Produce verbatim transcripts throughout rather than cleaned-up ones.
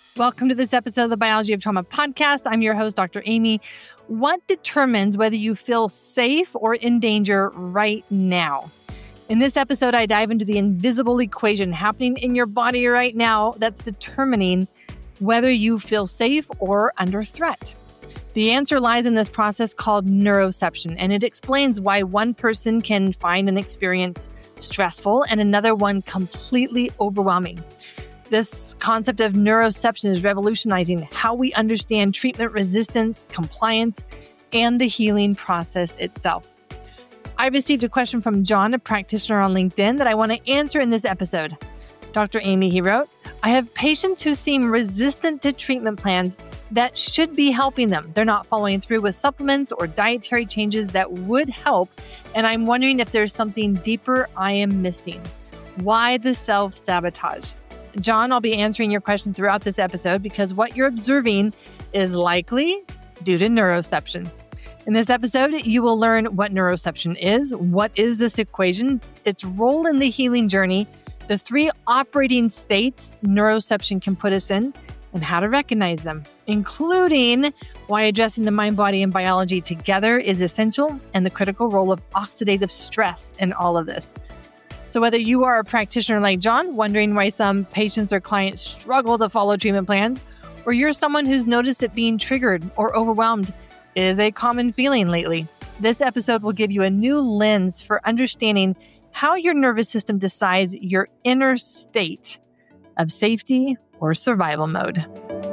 Welcome to this episode of the Biology of Trauma podcast. I'm your host, Doctor Amy. What determines whether you feel safe or in danger right now? In this episode, I dive into the invisible equation happening in your body right now that's determining whether you feel safe or under threat. The answer lies in this process called neuroception, and it explains why one person can find an experience stressful and another one completely overwhelming. This concept of neuroception is revolutionizing how we understand treatment resistance, compliance, and the healing process itself. I received a question from John, a practitioner on LinkedIn, that I want to answer in this episode. Doctor Amy, he wrote, I have patients who seem resistant to treatment plans that should be helping them. They're not following through with supplements or dietary changes that would help, and I'm wondering if there's something deeper I am missing. Why the self-sabotage? John, I'll be answering your question throughout this episode because what you're observing is likely due to neuroception. In this episode, you will learn what neuroception is, what is this equation, its role in the healing journey, the three operating states neuroception can put us in, and how to recognize them, including why addressing the mind, body, and biology together is essential and the critical role of oxidative stress in all of this. So whether you are a practitioner like John, wondering why some patients or clients struggle to follow treatment plans, or you're someone who's noticed it being triggered or overwhelmed is a common feeling lately, this episode will give you a new lens for understanding how your nervous system decides your inner state of safety or survival mode.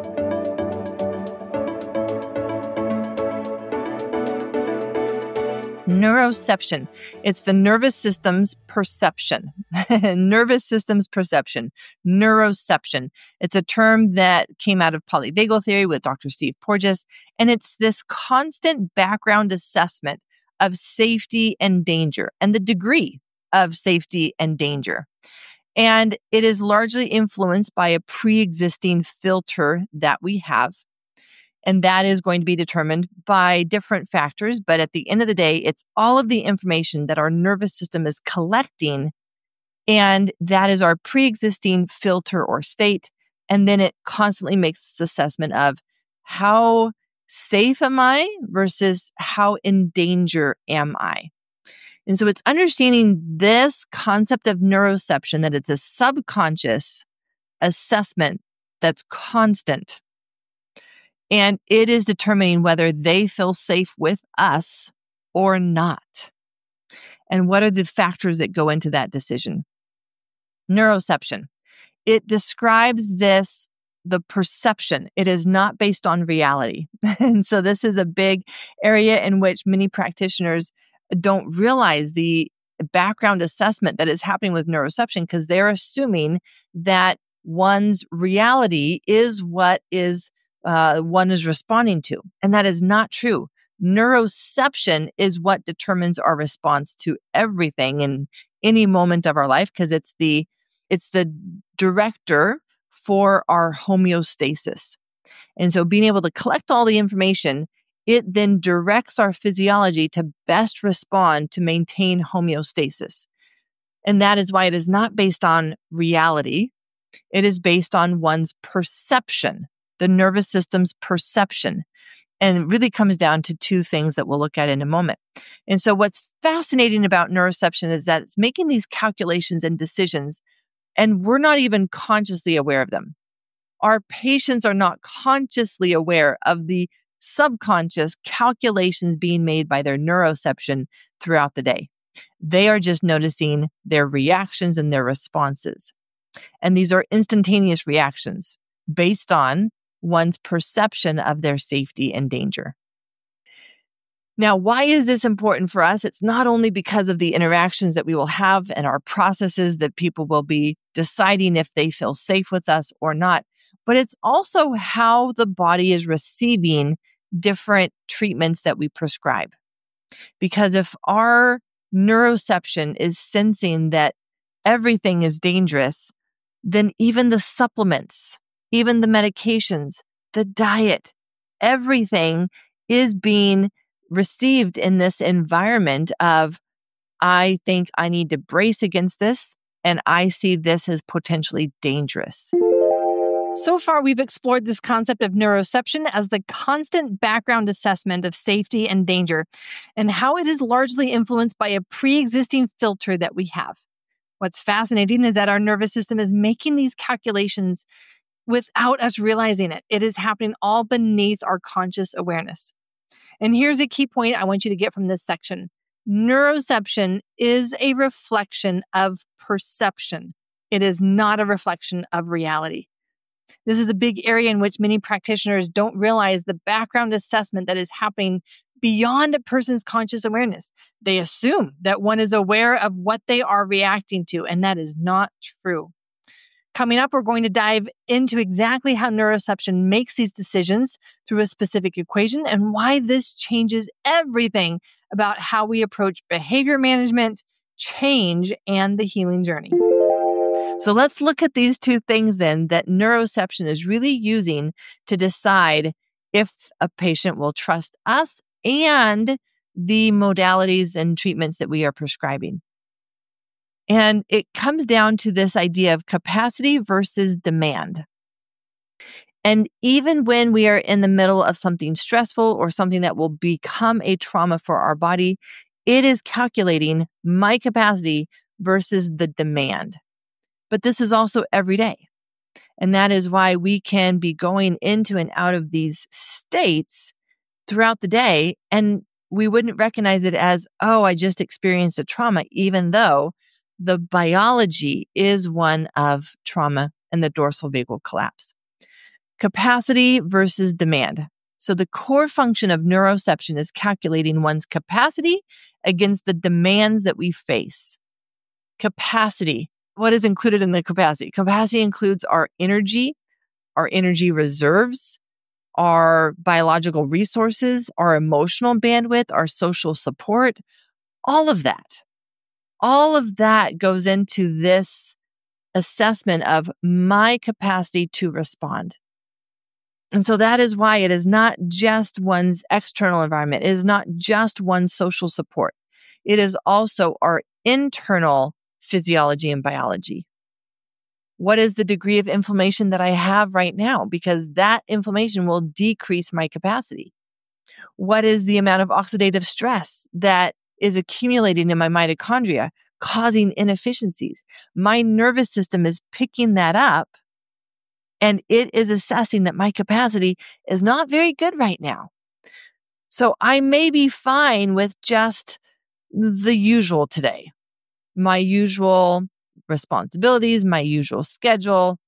Neuroception. It's the nervous system's perception. Nervous system's perception. Neuroception. It's a term that came out of polyvagal theory with Doctor Steve Porges, and it's this constant background assessment of safety and danger and the degree of safety and danger. And it is largely influenced by a pre-existing filter that we have. And that is going to be determined by different factors. But at the end of the day, it's all of the information that our nervous system is collecting. And that is our pre-existing filter or state. And then it constantly makes this assessment of how safe am I versus how in danger am I? And so it's understanding this concept of neuroception, that it's a subconscious assessment that's constant. And it is determining whether they feel safe with us or not. And what are the factors that go into that decision? Neuroception. It describes this, the perception. It is not based on reality. And so this is a big area in which many practitioners don't realize the background assessment that is happening with neuroception because they're assuming that one's reality is what is Uh, one is responding to. And that is not true. Neuroception is what determines our response to everything in any moment of our life because it's the it's the director for our homeostasis. And so being able to collect all the information, it then directs our physiology to best respond to maintain homeostasis. And that is why it is not based on reality. It is based on one's perception. The nervous system's perception. And it really comes down to two things that we'll look at in a moment. And so what's fascinating about neuroception is that it's making these calculations and decisions, and we're not even consciously aware of them. Our patients are not consciously aware of the subconscious calculations being made by their neuroception throughout the day. They are just noticing their reactions and their responses. And these are instantaneous reactions based on one's perception of their safety and danger. Now, why is this important for us? It's not only because of the interactions that we will have and our processes that people will be deciding if they feel safe with us or not, but it's also how the body is receiving different treatments that we prescribe. Because if our neuroception is sensing that everything is dangerous, then even the supplements, even the medications, the diet, everything is being received in this environment of, I think I need to brace against this, and I see this as potentially dangerous. So far, we've explored this concept of neuroception as the constant background assessment of safety and danger, and how it is largely influenced by a pre-existing filter that we have. What's fascinating is that our nervous system is making these calculations without us realizing it. It is happening all beneath our conscious awareness. And here's a key point I want you to get from this section. Neuroception is a reflection of perception. It is not a reflection of reality. This is a big area in which many practitioners don't realize the background assessment that is happening beyond a person's conscious awareness. They assume that one is aware of what they are reacting to, and that is not true. Coming up, we're going to dive into exactly how neuroception makes these decisions through a specific equation and why this changes everything about how we approach behavior management, change, and the healing journey. So let's look at these two things then that neuroception is really using to decide if a patient will trust us and the modalities and treatments that we are prescribing. And it comes down to this idea of capacity versus demand. And even when we are in the middle of something stressful or something that will become a trauma for our body, it is calculating my capacity versus the demand. But this is also every day. And that is why we can be going into and out of these states throughout the day, and we wouldn't recognize it as, oh, I just experienced a trauma, even though the biology is one of trauma and the dorsal vagal collapse. Capacity versus demand. So the core function of neuroception is calculating one's capacity against the demands that we face. Capacity. What is included in the capacity? Capacity includes our energy, our energy reserves, our biological resources, our emotional bandwidth, our social support, all of that. All of that goes into this assessment of my capacity to respond. And so that is why it is not just one's external environment. It is not just one's social support. It is also our internal physiology and biology. What is the degree of inflammation that I have right now? Because that inflammation will decrease my capacity. What is the amount of oxidative stress that is accumulating in my mitochondria, causing inefficiencies? My nervous system is picking that up, and it is assessing that my capacity is not very good right now. So I may be fine with just the usual today. My usual responsibilities, my usual schedule.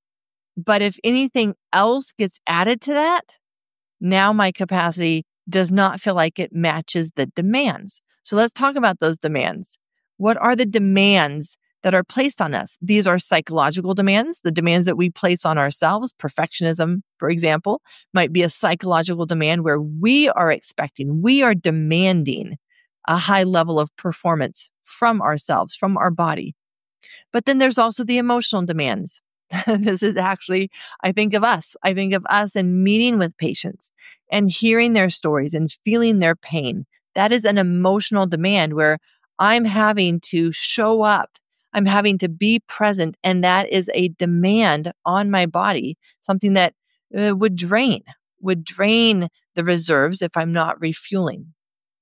But if anything else gets added to that, now my capacity does not feel like it matches the demands. So let's talk about those demands. What are the demands that are placed on us? These are psychological demands, the demands that we place on ourselves. Perfectionism, for example, might be a psychological demand where we are expecting, we are demanding a high level of performance from ourselves, from our body. But then there's also the emotional demands. This is actually, I think of us. I think of us and meeting with patients and hearing their stories and feeling their pain. That is an emotional demand where I'm having to show up. I'm having to be present. And that is a demand on my body, something that uh, would drain, would drain the reserves if I'm not refueling.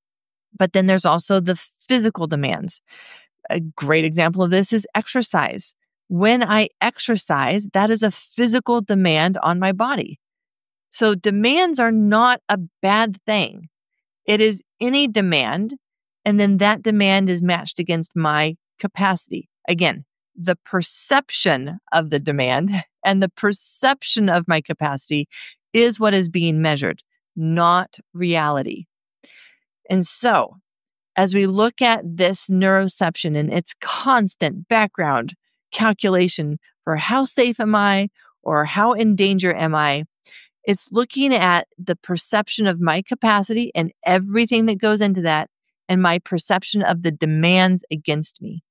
But then there's also the physical demands. A great example of this is exercise. When I exercise, that is a physical demand on my body. So demands are not a bad thing. It is any demand, and then that demand is matched against my capacity. Again, the perception of the demand and the perception of my capacity is what is being measured, not reality. And so, as we look at this neuroception and its constant background calculation for how safe am I or how in danger am I, it's looking at the perception of my capacity and everything that goes into that and my perception of the demands against me.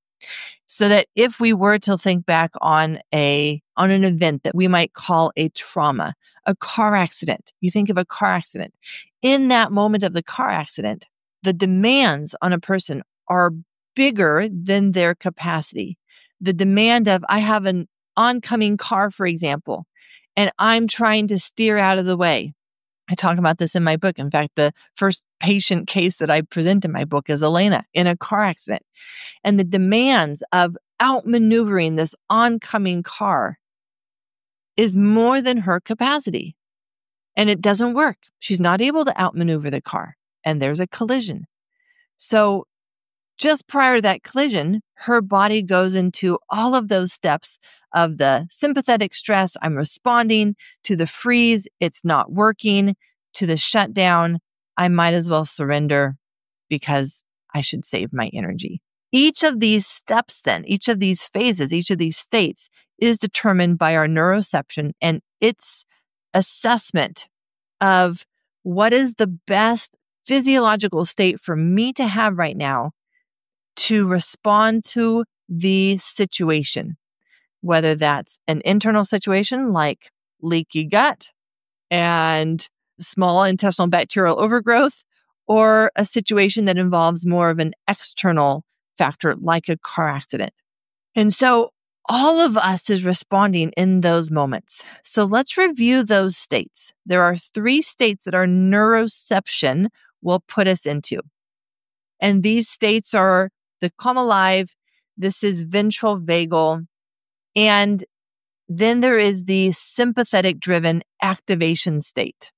So that if we were to think back on a on an event that we might call a trauma, a car accident, you think of a car accident. In that moment of the car accident, the demands on a person are bigger than their capacity. The demand of, I have an oncoming car, for example, and I'm trying to steer out of the way. I talk about this in my book. In fact, the first patient case that I present in my book is Elena in a car accident. And the demands of outmaneuvering this oncoming car is more than her capacity. And it doesn't work. She's not able to outmaneuver the car. And there's a collision. So just prior to that collision, her body goes into all of those steps of the sympathetic stress, I'm responding, to the freeze, it's not working, to the shutdown, I might as well surrender because I should save my energy. Each of these steps then, each of these phases, each of these states is determined by our neuroception and its assessment of what is the best physiological state for me to have right now to respond to the situation, whether that's an internal situation like leaky gut and small intestinal bacterial overgrowth, or a situation that involves more of an external factor like a car accident. And so all of us is responding in those moments. So let's review those states. There are three states that our neuroception will put us into. And these states are the calm alive, this is ventral vagal, and then there is the sympathetic driven activation state.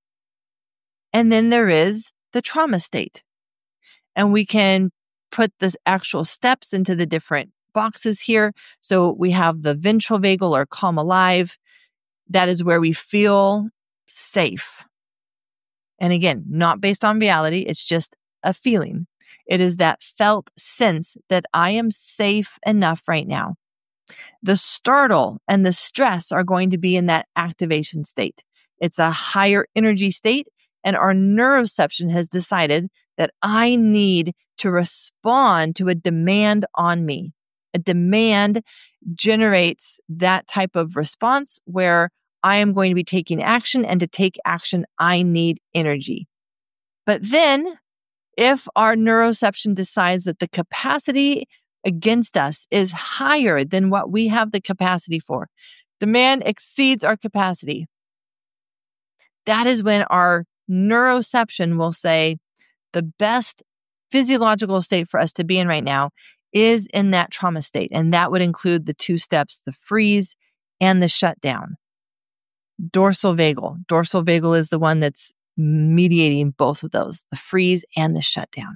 And then there is the trauma state. And we can put the actual steps into the different boxes here. So we have the ventral vagal or calm alive. That is where we feel safe. And again, not based on reality, it's just a feeling. It is that felt sense that I am safe enough right now. The startle and the stress are going to be in that activation state. It's a higher energy state, and our neuroception has decided that I need to respond to a demand on me. A demand generates that type of response where I am going to be taking action, and to take action, I need energy. But then, if our neuroception decides that the capacity against us is higher than what we have the capacity for, demand exceeds our capacity, that is when our neuroception will say the best physiological state for us to be in right now is in that trauma state. And that would include the two steps, the freeze and the shutdown. Dorsal vagal. Dorsal vagal is the one that's mediating both of those, the freeze and the shutdown.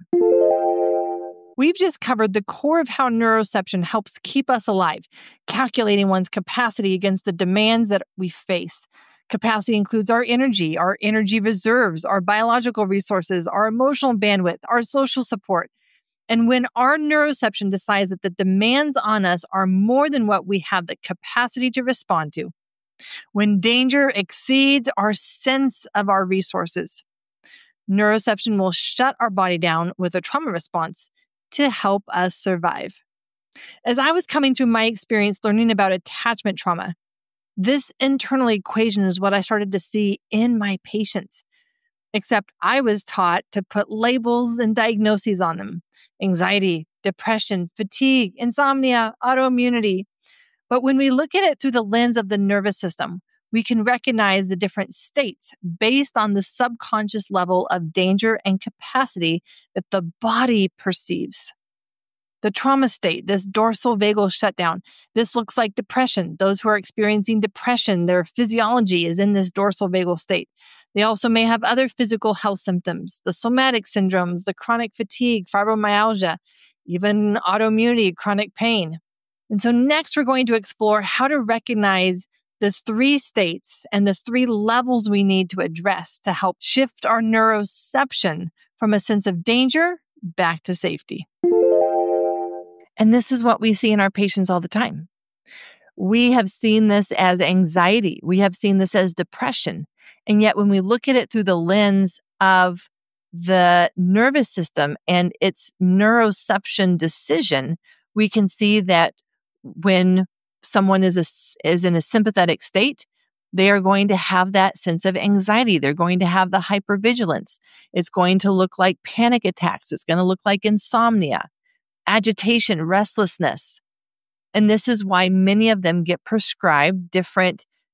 We've just covered the core of how neuroception helps keep us alive, calculating one's capacity against the demands that we face. Capacity includes our energy, our energy reserves, our biological resources, our emotional bandwidth, our social support. And when our neuroception decides that the demands on us are more than what we have the capacity to respond to, when danger exceeds our sense of our resources, neuroception will shut our body down with a trauma response to help us survive. As I was coming through my experience learning about attachment trauma, this internal equation is what I started to see in my patients. Except I was taught to put labels and diagnoses on them: anxiety, depression, fatigue, insomnia, autoimmunity. But when we look at it through the lens of the nervous system, we can recognize the different states based on the subconscious level of danger and capacity that the body perceives. The trauma state, this dorsal vagal shutdown, this looks like depression. Those who are experiencing depression, their physiology is in this dorsal vagal state. They also may have other physical health symptoms, the somatic syndromes, the chronic fatigue, fibromyalgia, even autoimmunity, chronic pain. And so next, we're going to explore how to recognize the three states and the three levels we need to address to help shift our neuroception from a sense of danger back to safety. And this is what we see in our patients all the time. We have seen this as anxiety. We have seen this as depression. And yet when we look at it through the lens of the nervous system and its neuroception decision, we can see that when someone is a, is in a sympathetic state, they are going to have that sense of anxiety. They're going to have the hypervigilance. It's going to look like panic attacks. It's going to look like insomnia, agitation, restlessness. And this is why many of them get prescribed different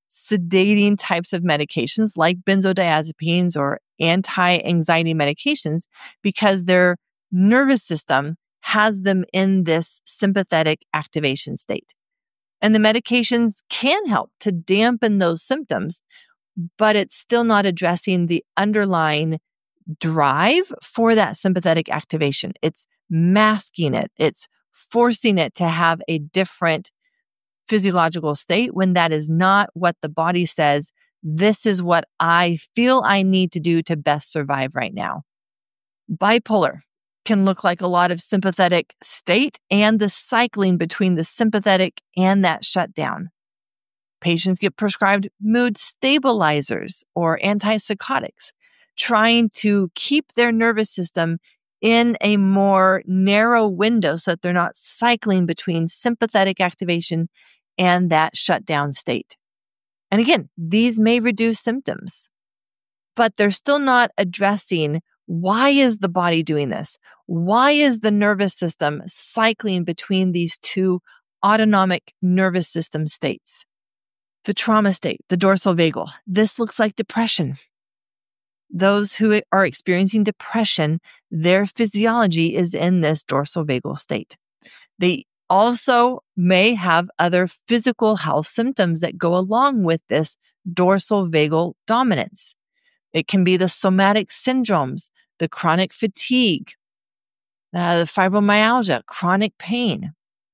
sedating types of medications like benzodiazepines or anti-anxiety medications because their nervous system has them in this sympathetic activation state. And the medications can help to dampen those symptoms, but it's still not addressing the underlying drive for that sympathetic activation. It's masking it. It's forcing it to have a different physiological state when that is not what the body says, this is what I feel I need to do to best survive right now. Bipolar can look like a lot of sympathetic state and the cycling between the sympathetic and that shutdown. Patients get prescribed mood stabilizers or antipsychotics, trying to keep their nervous system in a more narrow window so that they're not cycling between sympathetic activation and that shutdown state. And again, these may reduce symptoms, but they're still not addressing why is the body doing this? Why is the nervous system cycling between these two autonomic nervous system states? The trauma state, the dorsal vagal, this looks like depression. Those who are experiencing depression, their physiology is in this dorsal vagal state. They also may have other physical health symptoms that go along with this dorsal vagal dominance. It can be the somatic syndromes, the chronic fatigue, uh, the fibromyalgia, chronic pain.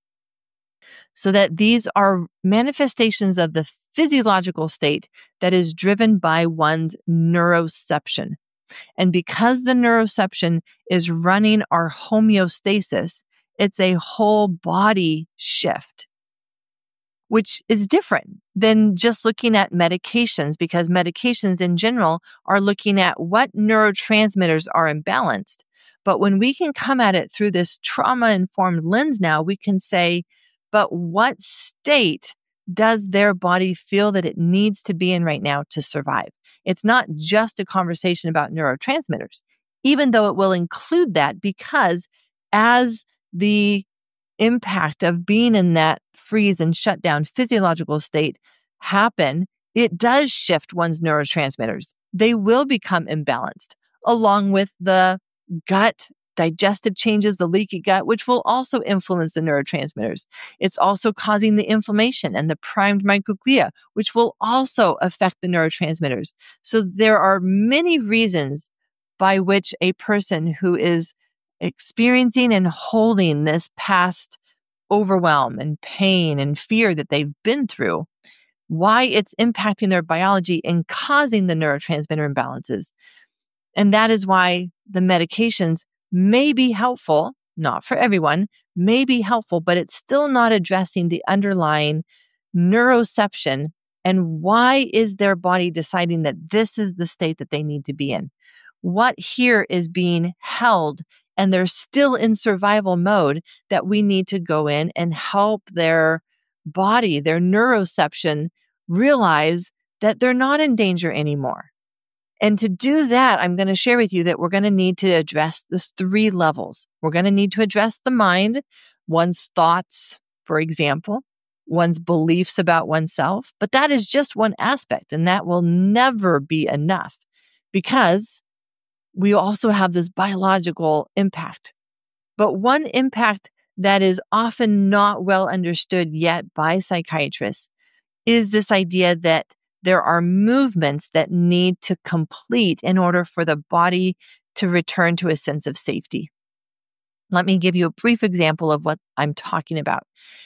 So that these are manifestations of the physiological state that is driven by one's neuroception. And because the neuroception is running our homeostasis, it's a whole body shift, which is different than just looking at medications, because medications in general are looking at what neurotransmitters are imbalanced. But when we can come at it through this trauma-informed lens now, we can say, but what state does their body feel that it needs to be in right now to survive? It's not just a conversation about neurotransmitters, even though it will include that, because as the impact of being in that freeze and shutdown physiological state happen, it does shift one's neurotransmitters. They will become imbalanced, along with the gut digestive changes, the leaky gut, which will also influence the neurotransmitters. It's also causing the inflammation and the primed microglia, which will also affect the neurotransmitters. So there are many reasons by which a person who is experiencing and holding this past overwhelm and pain and fear that they've been through, why it's impacting their biology and causing the neurotransmitter imbalances. And that is why the medications may be helpful, not for everyone, may be helpful, but it's still not addressing the underlying neuroception and why is their body deciding that this is the state that they need to be in. What here is being held and they're still in survival mode that we need to go in and help their body, their neuroception, realize that they're not in danger anymore. And to do that, I'm going to share with you that we're going to need to address the three levels. We're going to need to address the mind, one's thoughts, for example, one's beliefs about oneself. But that is just one aspect, and that will never be enough because we also have this biological impact. But one impact that is often not well understood yet by psychiatrists is this idea that there are movements that need to complete in order for the body to return to a sense of safety. Let me give you a brief example of what I'm talking about.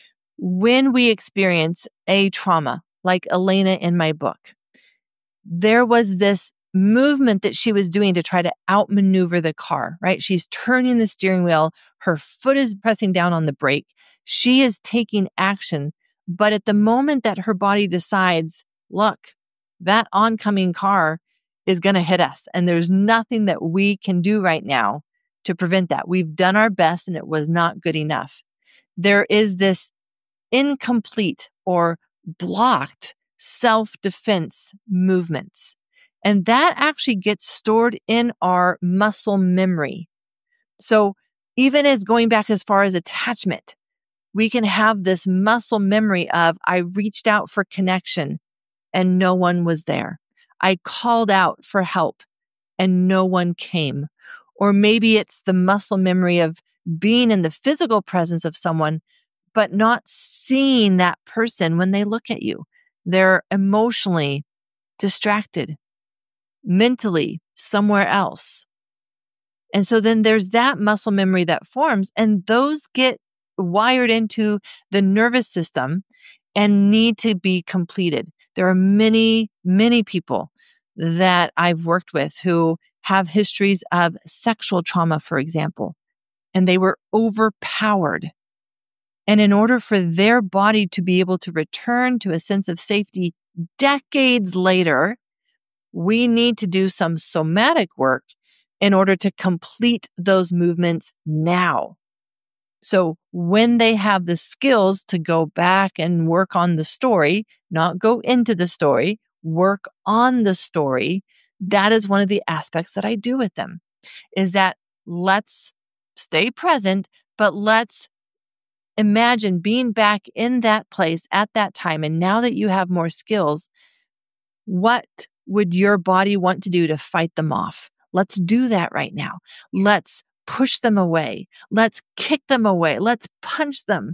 When we experience a trauma, like Elena in my book, there was this movement that she was doing to try to outmaneuver the car, right? She's turning the steering wheel. Her foot is pressing down on the brake. She is taking action. But at the moment that her body decides, look, that oncoming car is going to hit us, and there's nothing that we can do right now to prevent that. We've done our best, and it was not good enough. There is this incomplete or blocked self-defense movements. And that actually gets stored in our muscle memory. So even as going back as far as attachment, we can have this muscle memory of, I reached out for connection. and no one was there. I called out for help and no one came. Or maybe it's the muscle memory of being in the physical presence of someone, but not seeing that person when they look at you. They're emotionally distracted, mentally somewhere else. And so then there's that muscle memory that forms, and those get wired into the nervous system and need to be completed. There are many, many people that I've worked with who have histories of sexual trauma, for example, and they were overpowered. And in order for their body to be able to return to a sense of safety decades later, we need to do some somatic work in order to complete those movements now. So when they have the skills to go back and work on the story, not go into the story, work on the story, that is one of the aspects that I do with them, is that let's stay present, but let's imagine being back in that place at that time. And now that you have more skills, what would your body want to do to fight them off? Let's do that right now. Let's push them away. Let's kick them away. Let's punch them.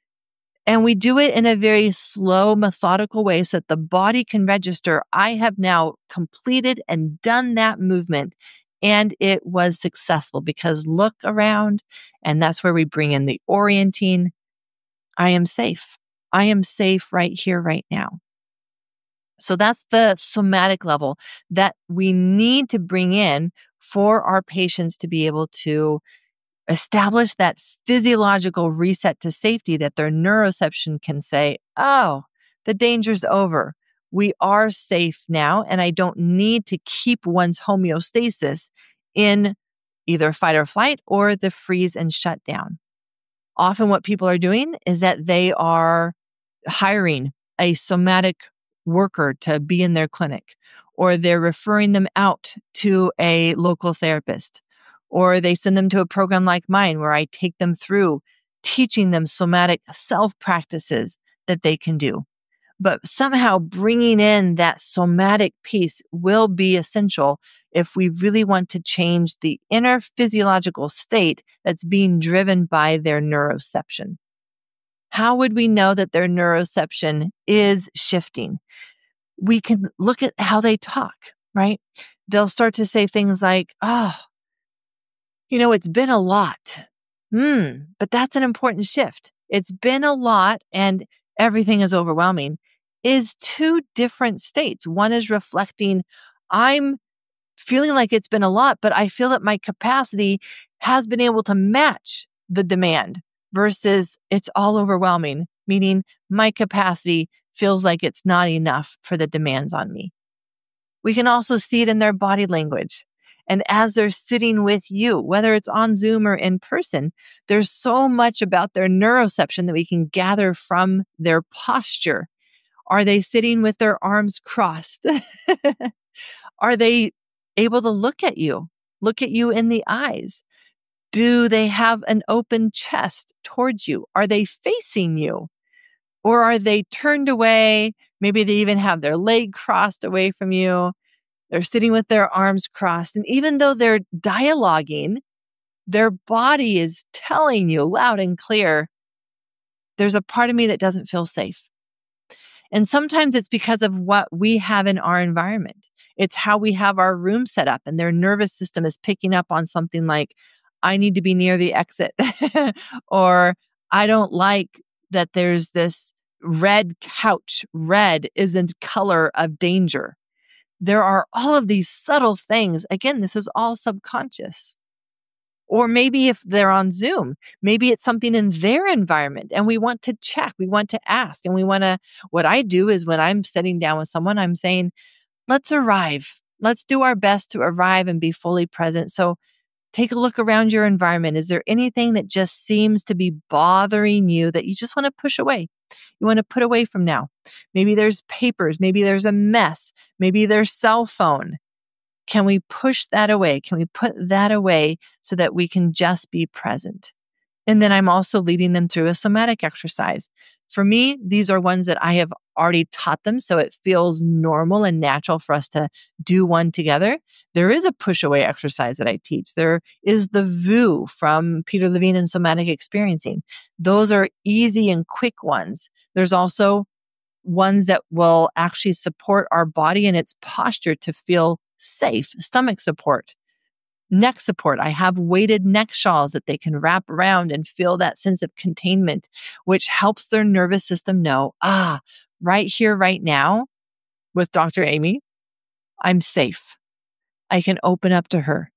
And we do it in a very slow, methodical way so that the body can register, I have now completed and done that movement. And it was successful because look around, and that's where we bring in the orienting. I am safe. I am safe right here, right now. So that's the somatic level that we need to bring in for our patients to be able to establish that physiological reset to safety, that their neuroception can say, oh, the danger's over. We are safe now, and I don't need to keep one's homeostasis in either fight or flight or the freeze and shut down. Often what people are doing is that they are hiring a somatic worker to be in their clinic, or they're referring them out to a local therapist, or they send them to a program like mine where I take them through teaching them somatic self practices that they can do. But somehow bringing in that somatic piece will be essential if we really want to change the inner physiological state that's being driven by their neuroception. How would we know that their neuroception is shifting? We can look at how they talk, right? They'll start to say things like, oh, you know, it's been a lot. Hmm, but that's an important shift. It's been a lot and everything is overwhelming is two different states. One is reflecting, I'm feeling like it's been a lot, but I feel that my capacity has been able to match the demand, versus it's all overwhelming, meaning my capacity feels like it's not enough for the demands on me. We can also see it in their body language. And as they're sitting with you, whether it's on Zoom or in person, there's so much about their neuroception that we can gather from their posture. Are they sitting with their arms crossed? Are they able to look at you, look at you in the eyes? Do they have an open chest towards you? Are they facing you? Or are they turned away? Maybe they even have their leg crossed away from you. They're sitting with their arms crossed. And even though they're dialoguing, their body is telling you loud and clear, there's a part of me that doesn't feel safe. And sometimes it's because of what we have in our environment. It's how we have our room set up, and their nervous system is picking up on something like, I need to be near the exit, or I don't like that there's this red couch. Red isn't color of danger. There are all of these subtle things. Again, this is all subconscious. Or maybe if they're on Zoom, maybe it's something in their environment and we want to check, we want to ask, and we want to, what I do is when I'm sitting down with someone, I'm saying, let's arrive. Let's do our best to arrive and be fully present. So take a look around your environment. Is there anything that just seems to be bothering you that you just want to push away? You want to put away from now? Maybe there's papers. Maybe there's a mess. Maybe there's cell phone. Can we push that away? Can we put that away so that we can just be present? And then I'm also leading them through a somatic exercise. For me, these are ones that I have already taught them, so it feels normal and natural for us to do one together. There is a push away exercise that I teach. There is the V U from Peter Levine and Somatic Experiencing. Those are easy and quick ones. There's also ones that will actually support our body and its posture to feel safe. Stomach support, neck support. I have weighted neck shawls that they can wrap around and feel that sense of containment, which helps their nervous system know, ah, right here, right now, with Doctor Amy, I'm safe. I can open up to her.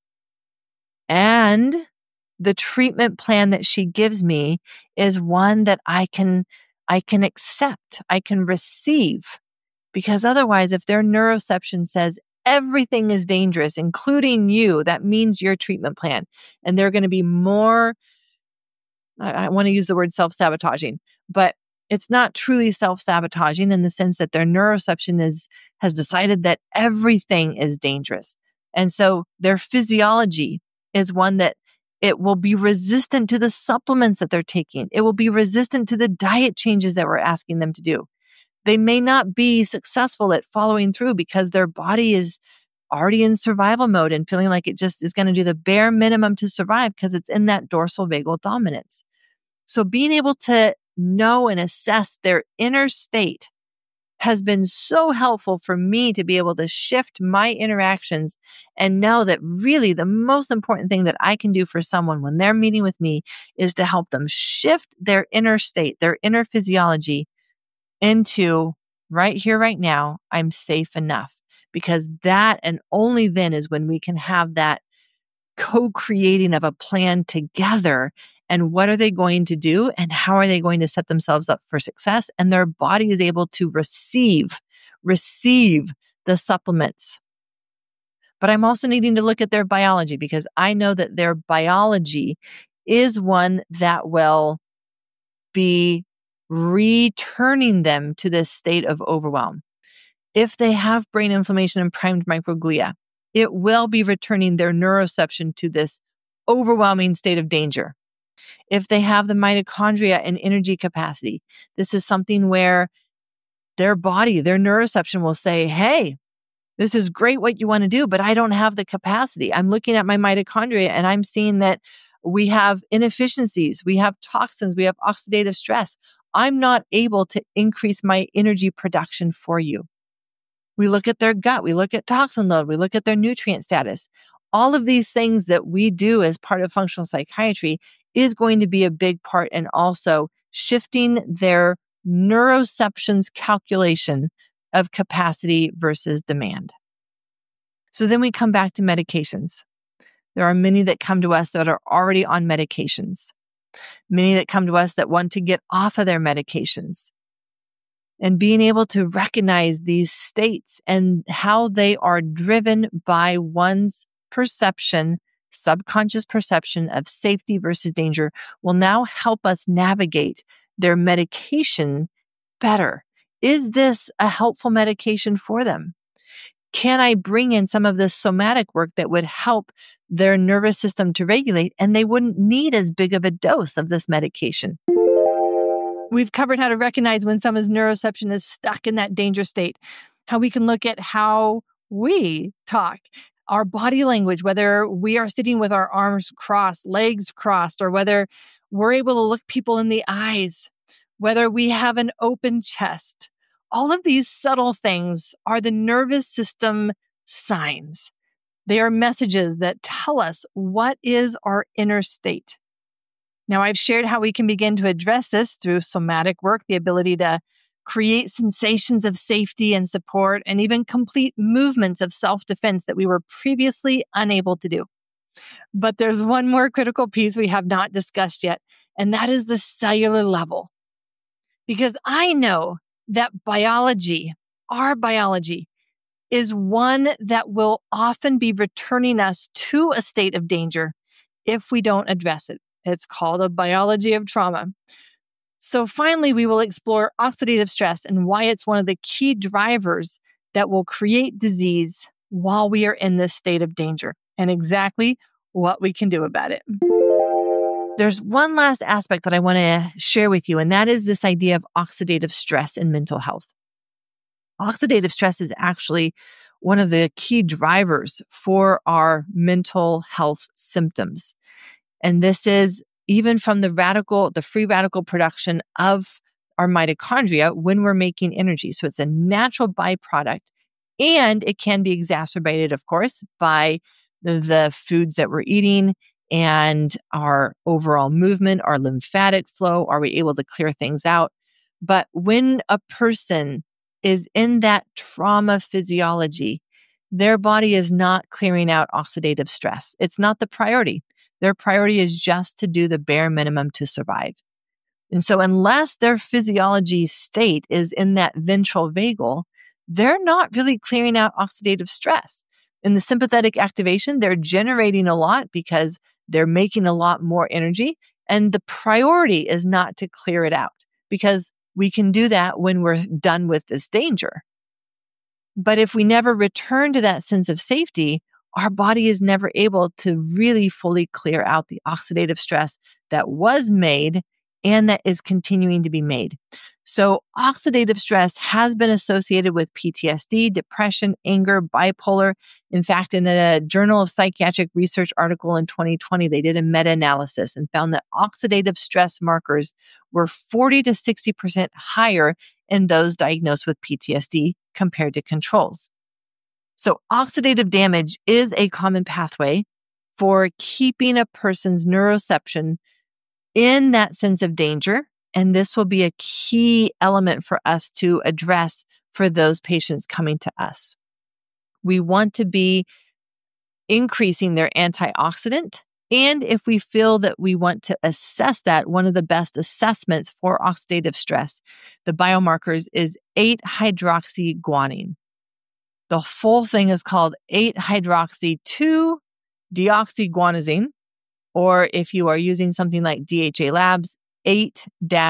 And the treatment plan that she gives me is one that I can I can accept, I can receive, because otherwise, if their neuroception says everything is dangerous, including you, that means your treatment plan. And they're going to be more, I, I want to use the word self-sabotaging, but it's not truly self-sabotaging in the sense that their neuroception is, has decided that everything is dangerous. And so their physiology is one that it will be resistant to the supplements that they're taking. It will be resistant to the diet changes that we're asking them to do. They may not be successful at following through because their body is already in survival mode and feeling like it just is going to do the bare minimum to survive because it's in that dorsal vagal dominance. So being able to know and assess their inner state has been so helpful for me to be able to shift my interactions and know that really the most important thing that I can do for someone when they're meeting with me is to help them shift their inner state, their inner physiology into right here, right now, I'm safe enough. Because that and only then is when we can have that co-creating of a plan together. And what are they going to do? And how are they going to set themselves up for success? And their body is able to receive, receive the supplements. But I'm also needing to look at their biology because I know that their biology is one that will be returning them to this state of overwhelm. If they have brain inflammation and primed microglia, it will be returning their neuroception to this overwhelming state of danger. If they have the mitochondria and energy capacity, this is something where their body, their neuroception will say, hey, this is great what you want to do, but I don't have the capacity. I'm looking at my mitochondria and I'm seeing that we have inefficiencies, we have toxins, we have oxidative stress. I'm not able to increase my energy production for you. We look at their gut, we look at toxin load, we look at their nutrient status. All of these things that we do as part of functional psychiatry is going to be a big part in also shifting their neuroception's calculation of capacity versus demand. So then we come back to medications. There are many that come to us that are already on medications. Many that come to us that want to get off of their medications. And being able to recognize these states and how they are driven by one's perception, subconscious perception of safety versus danger will now help us navigate their medication better. Is this a helpful medication for them? Can I bring in some of this somatic work that would help their nervous system to regulate and they wouldn't need as big of a dose of this medication? We've covered how to recognize when someone's neuroception is stuck in that danger state, how we can look at how we talk, our body language, whether we are sitting with our arms crossed, legs crossed, or whether we're able to look people in the eyes, whether we have an open chest. All of these subtle things are the nervous system signs. They are messages that tell us what is our inner state. Now, I've shared how we can begin to address this through somatic work, the ability to create sensations of safety and support, and even complete movements of self-defense that we were previously unable to do. But there's one more critical piece we have not discussed yet, and that is the cellular level. Because I know that biology, our biology, is one that will often be returning us to a state of danger if we don't address it. It's called a biology of trauma. So finally, we will explore oxidative stress and why it's one of the key drivers that will create disease while we are in this state of danger and exactly what we can do about it. There's one last aspect that I want to share with you, and that is this idea of oxidative stress in mental health. Oxidative stress is actually one of the key drivers for our mental health symptoms. And this is even from the radical, the free radical production of our mitochondria when we're making energy. So it's a natural byproduct, and it can be exacerbated, of course, by the, the foods that we're eating and our overall movement, our lymphatic flow. Are we able to clear things out? But when a person is in that trauma physiology, their body is not clearing out oxidative stress. It's not the priority. Their priority is just to do the bare minimum to survive. And so unless their physiology state is in that ventral vagal, they're not really clearing out oxidative stress. In the sympathetic activation, they're generating a lot because they're making a lot more energy. And the priority is not to clear it out, because we can do that when we're done with this danger. But if we never return to that sense of safety, our body is never able to really fully clear out the oxidative stress that was made and that is continuing to be made. So oxidative stress has been associated with P T S D, depression, anger, bipolar. In fact, in a Journal of Psychiatric Research article in twenty twenty, they did a meta-analysis and found that oxidative stress markers were forty to sixty percent higher in those diagnosed with P T S D compared to controls. So oxidative damage is a common pathway for keeping a person's neuroception in that sense of danger. And this will be a key element for us to address for those patients coming to us. We want to be increasing their antioxidant. And if we feel that we want to assess that, one of the best assessments for oxidative stress, the biomarkers, is eight hydroxyguanine. The full thing is called eight hydroxy two deoxyguanosine, or if you are using something like D H A Labs, eight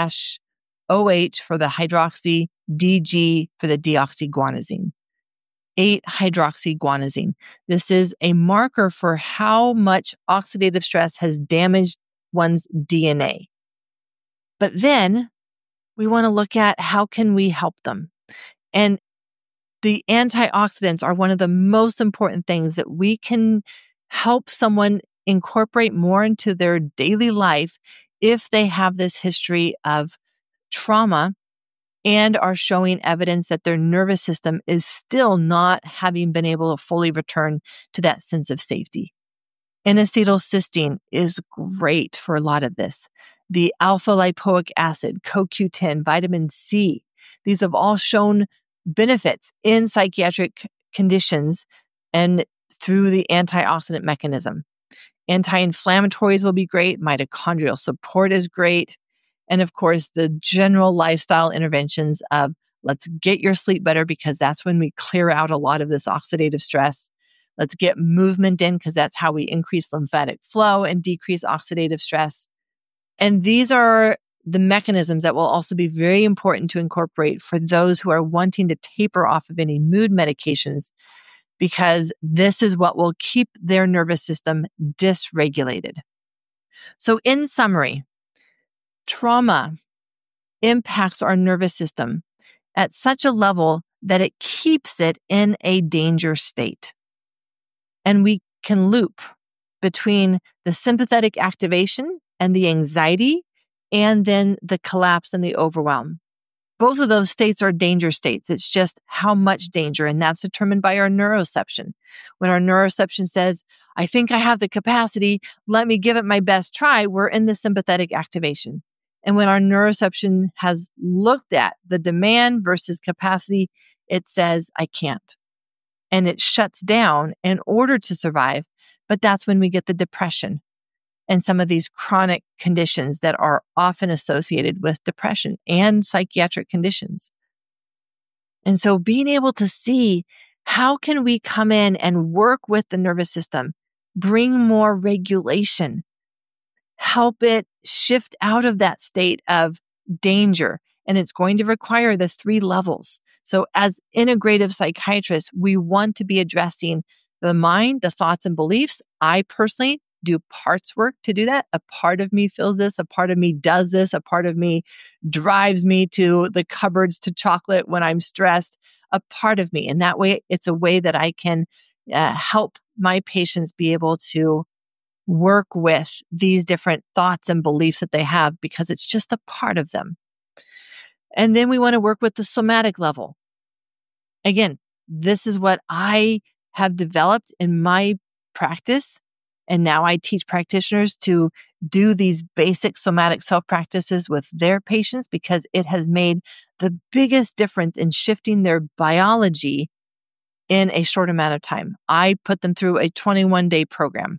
O H for the hydroxy, D G for the deoxyguanosine. eight hydroxyguanosine. This is a marker for how much oxidative stress has damaged one's D N A. But then we want to look at how can we help them. And the antioxidants are one of the most important things that we can help someone incorporate more into their daily life if they have this history of trauma and are showing evidence that their nervous system is still not having been able to fully return to that sense of safety. N-acetylcysteine is great for a lot of this. The alpha lipoic acid, C O Q ten, vitamin C, these have all shown benefits in psychiatric conditions and through the antioxidant mechanism. Anti-inflammatories will be great. Mitochondrial support is great. And of course, the general lifestyle interventions of let's get your sleep better because that's when we clear out a lot of this oxidative stress. Let's get movement in because that's how we increase lymphatic flow and decrease oxidative stress. And these are the mechanisms that will also be very important to incorporate for those who are wanting to taper off of any mood medications, because this is what will keep their nervous system dysregulated. So in summary, trauma impacts our nervous system at such a level that it keeps it in a danger state. And we can loop between the sympathetic activation and the anxiety and then the collapse and the overwhelm. Both of those states are danger states. It's just how much danger, and that's determined by our neuroception. When our neuroception says, I think I have the capacity, let me give it my best try, we're in the sympathetic activation. And when our neuroception has looked at the demand versus capacity, it says, I can't. And it shuts down in order to survive. But that's when we get the depression and some of these chronic conditions that are often associated with depression and psychiatric conditions. And so being able to see how can we come in and work with the nervous system, bring more regulation, help it shift out of that state of danger. And it's going to require the three levels. So as integrative psychiatrists, we want to be addressing the mind, the thoughts and beliefs. I personally do parts work to do that. A part of me feels this, a part of me does this, a part of me drives me to the cupboards to chocolate when I'm stressed, a part of me. And that way, it's a way that I can uh, help my patients be able to work with these different thoughts and beliefs that they have because it's just a part of them. And then we want to work with the somatic level. Again, this is what I have developed in my practice. And now I teach practitioners to do these basic somatic self practices with their patients because it has made the biggest difference in shifting their biology in a short amount of time. I put them through a twenty-one day program.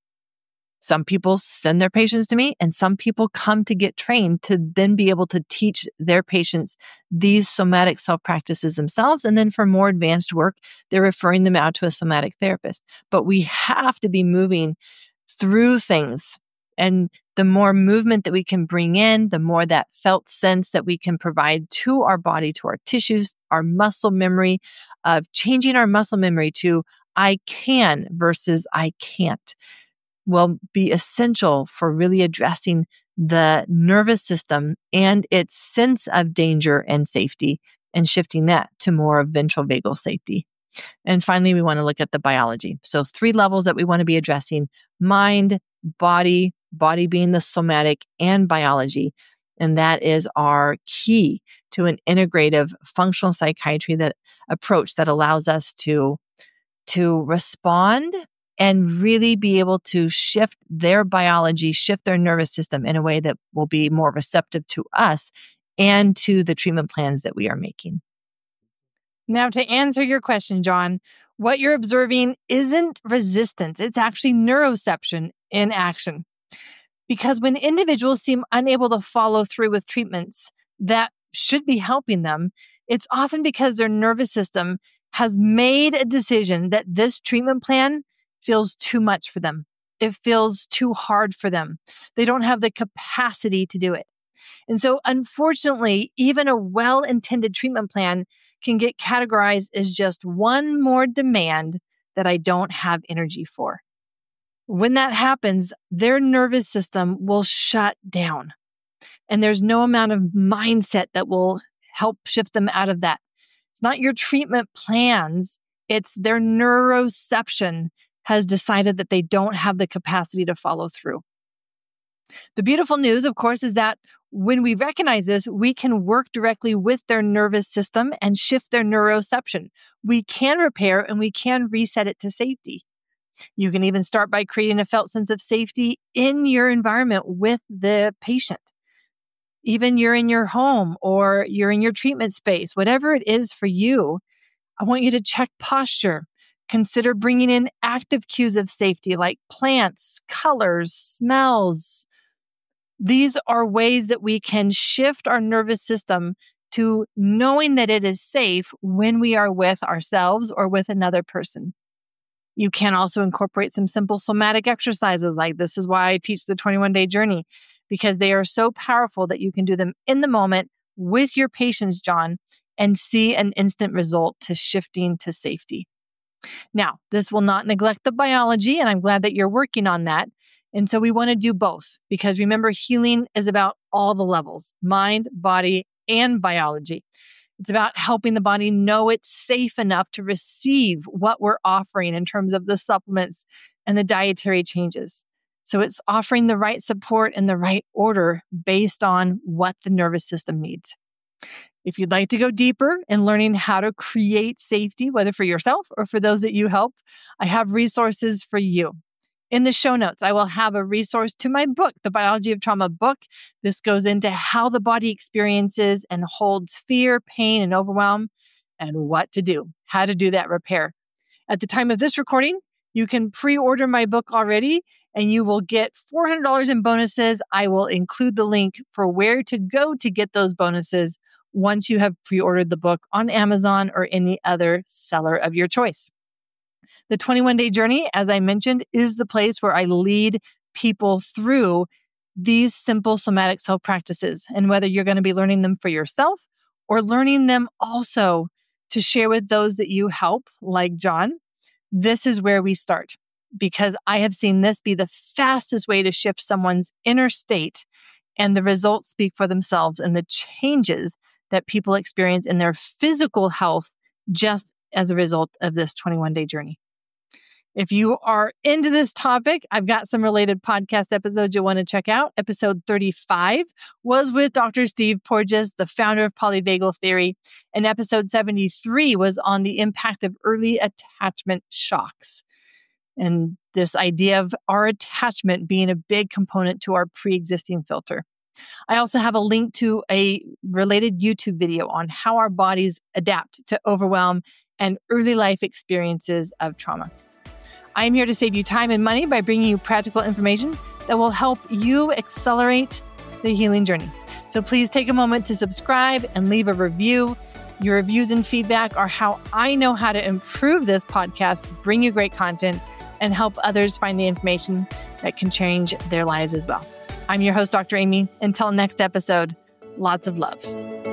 Some people send their patients to me, and some people come to get trained to then be able to teach their patients these somatic self-practices themselves. And then for more advanced work, they're referring them out to a somatic therapist. But we have to be moving through things. And the more movement that we can bring in, the more that felt sense that we can provide to our body, to our tissues, our muscle memory, of changing our muscle memory to I can versus I can't, will be essential for really addressing the nervous system and its sense of danger and safety and shifting that to more of ventral vagal safety. And finally, we want to look at the biology. So three levels that we want to be addressing: mind, body, body being the somatic, and biology. And that is our key to an integrative functional psychiatry that approach that allows us to, to respond and really be able to shift their biology, shift their nervous system in a way that will be more receptive to us and to the treatment plans that we are making. Now, to answer your question, John, what you're observing isn't resistance. It's actually neuroception in action. Because when individuals seem unable to follow through with treatments that should be helping them, it's often because their nervous system has made a decision that this treatment plan feels too much for them. It feels too hard for them. They don't have the capacity to do it. And so, unfortunately, even a well-intended treatment plan can get categorized as just one more demand that I don't have energy for. When that happens, their nervous system will shut down. And there's no amount of mindset that will help shift them out of that. It's not your treatment plans. It's their neuroception has decided that they don't have the capacity to follow through. The beautiful news, of course, is that when we recognize this, we can work directly with their nervous system and shift their neuroception. We can repair and we can reset it to safety. You can even start by creating a felt sense of safety in your environment with the patient. Even you're in your home or you're in your treatment space, whatever it is for you, I want you to check posture. Consider bringing in active cues of safety like plants, colors, smells. These are ways that we can shift our nervous system to knowing that it is safe when we are with ourselves or with another person. You can also incorporate some simple somatic exercises like this is why I teach the twenty-one day journey, because they are so powerful that you can do them in the moment with your patients, John, and see an instant result to shifting to safety. Now, this will not neglect the biology, and I'm glad that you're working on that. And so we want to do both because remember, healing is about all the levels, mind, body, and biology. It's about helping the body know it's safe enough to receive what we're offering in terms of the supplements and the dietary changes. So it's offering the right support in the right order based on what the nervous system needs. If you'd like to go deeper in learning how to create safety, whether for yourself or for those that you help, I have resources for you. In the show notes, I will have a resource to my book, The Biology of Trauma book. This goes into how the body experiences and holds fear, pain, and overwhelm, and what to do, how to do that repair. At the time of this recording, you can pre-order my book already, and you will get four hundred dollars in bonuses. I will include the link for where to go to get those bonuses once you have pre-ordered the book on Amazon or any other seller of your choice. The twenty-one day journey, as I mentioned, is the place where I lead people through these simple somatic self practices. And whether you're going to be learning them for yourself or learning them also to share with those that you help, like John, this is where we start. because I have seen this be the fastest way to shift someone's inner state, and the results speak for themselves and the changes that people experience in their physical health just as a result of this twenty-one day journey. If you are into this topic, I've got some related podcast episodes you'll want to check out. Episode thirty-five was with Doctor Steve Porges, the founder of polyvagal theory. And episode seventy-three was on the impact of early attachment shocks. And this idea of our attachment being a big component to our pre-existing filter. I also have a link to a related YouTube video on how our bodies adapt to overwhelm and early life experiences of trauma. I am here to save you time and money by bringing you practical information that will help you accelerate the healing journey. So please take a moment to subscribe and leave a review. Your reviews and feedback are how I know how to improve this podcast, bring you great content, and help others find the information that can change their lives as well. I'm your host, Doctor Amy. Until next episode, lots of love.